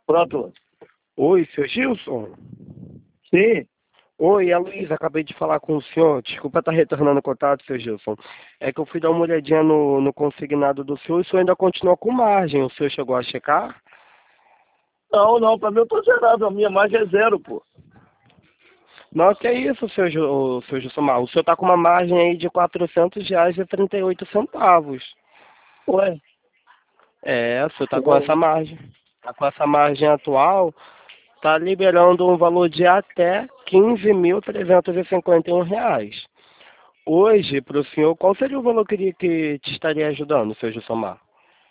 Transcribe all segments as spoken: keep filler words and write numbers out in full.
Pronto. Oi, seu Gilson? Sim. Oi, é Luiz, acabei de falar com o senhor. Desculpa estar retornando o contato, seu Gilson. É que eu fui dar uma olhadinha no, no consignado do senhor e o senhor ainda continua com margem. O senhor chegou a checar? Não, não, pra mim eu tô zerado. A minha margem é zero, pô. Não, que é isso, seu, Gil- ô, seu Gilson Mar. O senhor está com uma margem aí de quatrocentos reais e trinta e oito centavos. Ué. É, o senhor está com essa Ué. margem. Está com essa margem atual, está liberando um valor de até quinze mil trezentos e cinquenta e um reais. Hoje, para o senhor, qual seria o valor que, ele- que te estaria ajudando, seu Gilson Mar?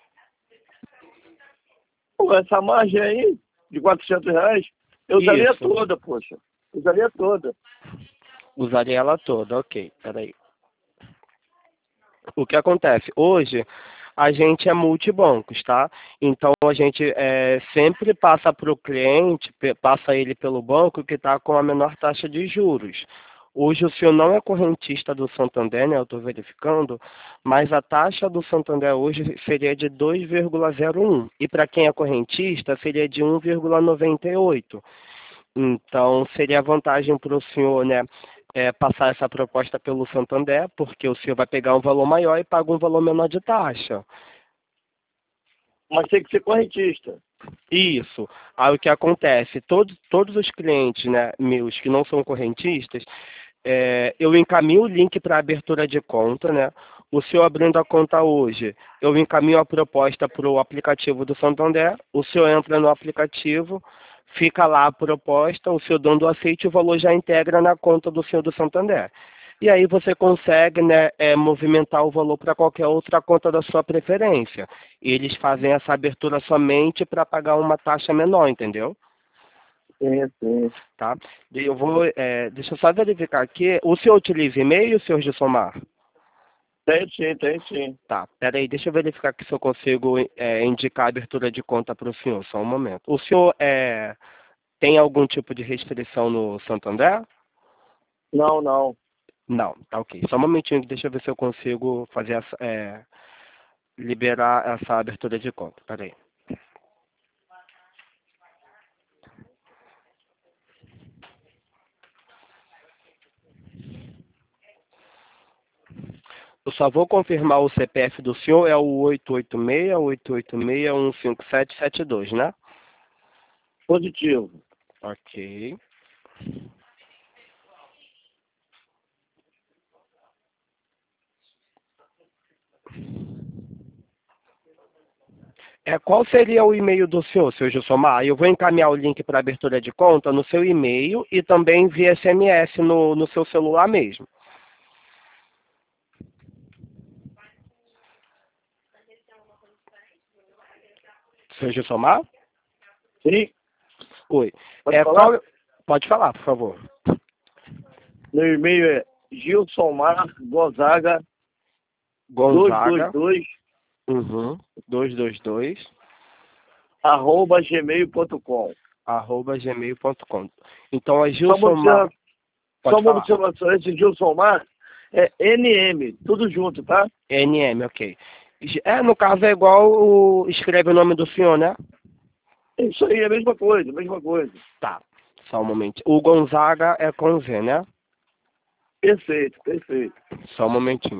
Pô, essa margem aí, de quatrocentos reais, eu usaria Isso, toda, poxa. Usaria toda. usaria ela toda, ok, peraí. O que acontece? Hoje, a gente é multibancos, tá? Então, a gente é, sempre passa para o cliente, pe- passa ele pelo banco que está com a menor taxa de juros. Hoje, o senhor não é correntista do Santander, né? Eu estou verificando, mas a taxa do Santander hoje seria de dois vírgula zero um. E para quem é correntista, seria de um vírgula noventa e oito. Então, seria vantagem para o senhor, né, é, passar essa proposta pelo Santander, porque o senhor vai pegar um valor maior e paga um valor menor de taxa. Mas tem que ser correntista. Isso. Aí o que acontece? Todos, todos os clientes, né, meus que não são correntistas, é, eu encaminho o link para abertura de conta, né? O senhor abrindo a conta hoje, eu encaminho a proposta para o aplicativo do Santander, o senhor entra no aplicativo, fica lá a proposta, o senhor dando o aceite, o valor já integra na conta do senhor do Santander. E aí você consegue, né, é, movimentar o valor para qualquer outra conta da sua preferência. E eles fazem essa abertura somente para pagar uma taxa menor, entendeu? Sim, sim. Tá? E eu vou, é, deixa eu só verificar aqui. O senhor utiliza e-mail, senhor Gilsomar? Tem sim, tem sim. Tá, peraí, deixa eu verificar aqui se eu consigo é, indicar a abertura de conta para o senhor, só um momento. O senhor é, tem algum tipo de restrição no Santander? Não, não. Não, tá ok. Só um momentinho, deixa eu ver se eu consigo fazer essa, é, liberar essa abertura de conta. Peraí. Eu só vou confirmar o C P F do senhor, é o oito oito seis, oito oito seis, um cinco sete sete dois, né? Positivo. Ok. É, qual seria o e-mail do senhor, seu Gilsomar? Eu vou encaminhar o link para abertura de conta no seu e-mail e também via S M S no, no seu celular mesmo. Seu Gilsomar? Sim. Oi. Pode É, falar? qual... Pode falar, por favor. Meu e-mail é gilsomar gonzaga Gonzaga, duzentos e vinte e dois uhum, duzentos e vinte e dois, arroba gmail ponto com. arroba gmail ponto com. Então, é Só uma Gilsomar... observa- só Pode uma falar. observação, esse Gilsomar é N M, tudo junto, tá? N M, ok. É, no caso é igual o... escreve o nome do senhor, né? É isso aí, é a mesma coisa, a mesma coisa. Tá, só um momento. O Gonzaga é com Z, né? Perfeito, perfeito. Só um momentinho.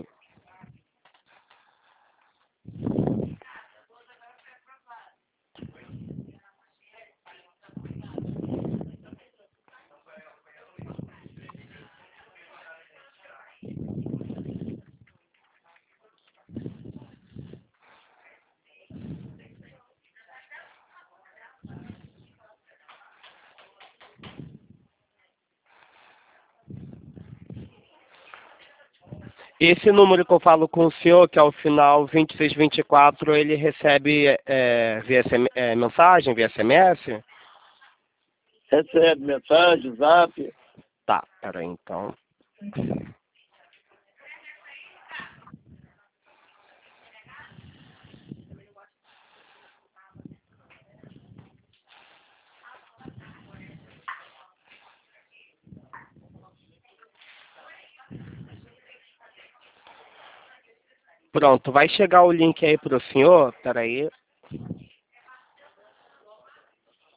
Esse número que eu falo com o senhor, que é o final vinte e seis vinte e quatro, ele recebe é, via S M, é, mensagem, via S M S? Recebe mensagem, zap. Tá, peraí então. Pronto, vai chegar o link aí pro senhor, peraí.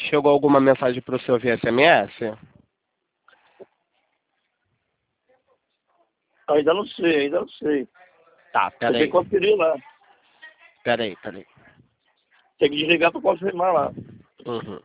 chegou alguma mensagem para o senhor via S M S? Ainda não sei, ainda não sei. Tá, Você tem peraí. que conferir lá. Peraí, peraí. Tem que desligar para confirmar lá. Uhum.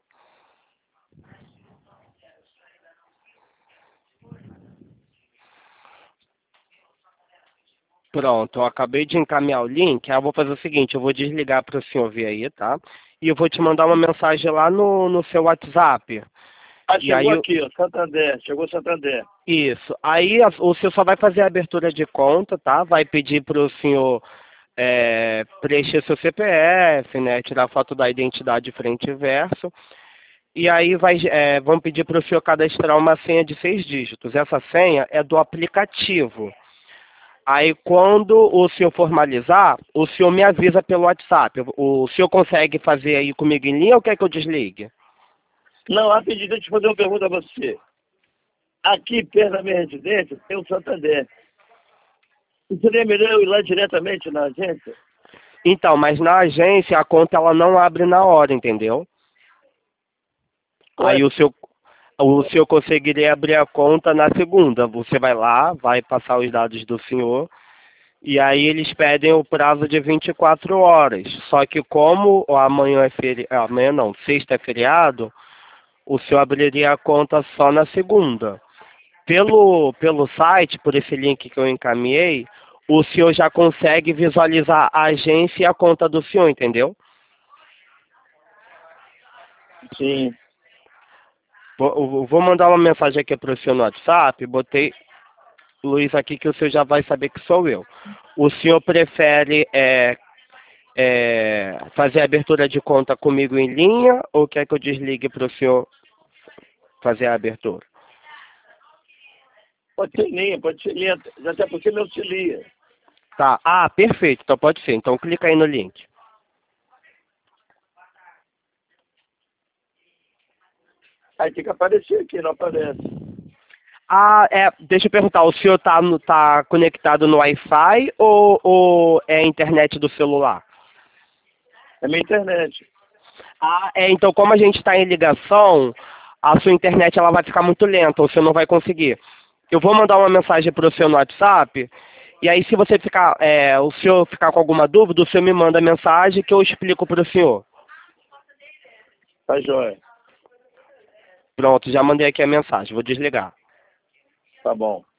Pronto, eu acabei de encaminhar o link. Aí eu vou fazer o seguinte, eu vou desligar para o senhor ver aí, tá? E eu vou te mandar uma mensagem lá no, no seu WhatsApp. Ah, E aí, chegou eu- aqui, ó, Santander. Chegou Santander. isso. Aí a- o senhor só vai fazer a abertura de conta, tá? Vai pedir para o senhor é, preencher seu C P F, né? Tirar foto da identidade frente e verso. E aí vai, é, vão pedir para o senhor cadastrar uma senha de seis dígitos. Essa senha é do aplicativo. Aí quando o senhor formalizar, o senhor me avisa pelo WhatsApp. O senhor consegue fazer aí comigo em linha ou quer que eu desligue? Não, rapidinho, deixa eu fazer uma pergunta a você. Aqui, perto da minha residência, tem o Santander. Não seria melhor eu ir lá diretamente na agência? Então, mas na agência a conta ela não abre na hora, entendeu? Ué, Aí o senhor, o senhor conseguiria abrir a conta na segunda. Você vai lá, vai passar os dados do senhor, e aí eles pedem o prazo de vinte e quatro horas. Só que como amanhã é feriado, amanhã não, sexta é feriado, o senhor abriria a conta só na segunda. Pelo, pelo site, por esse link que eu encaminhei, o senhor já consegue visualizar a agência e a conta do senhor, entendeu? sim. Vou, eu vou mandar uma mensagem aqui para o senhor no WhatsApp, botei Luiz aqui que o senhor já vai saber que sou eu. O senhor prefere é, é, fazer a abertura de conta comigo em linha ou quer que eu desligue para o senhor fazer a abertura? Pode ser linha, pode ser linha. Até porque me auxilia. Tá. Ah, perfeito. Então pode ser. Então clica aí no link. Aí tem que aparecer aqui, não aparece. Ah, é, deixa eu perguntar, o senhor tá, no, tá conectado no Wi-Fi ou, ou é a internet do celular? É minha internet. Ah, é, então como a gente está em ligação, a sua internet ela vai ficar muito lenta, o senhor não vai conseguir. Eu vou mandar uma mensagem para o senhor no WhatsApp, e aí se você ficar, é, o senhor ficar com alguma dúvida, o senhor me manda mensagem que eu explico para o senhor. Tá jóia. Pronto, já mandei aqui a mensagem, vou desligar. Tá bom.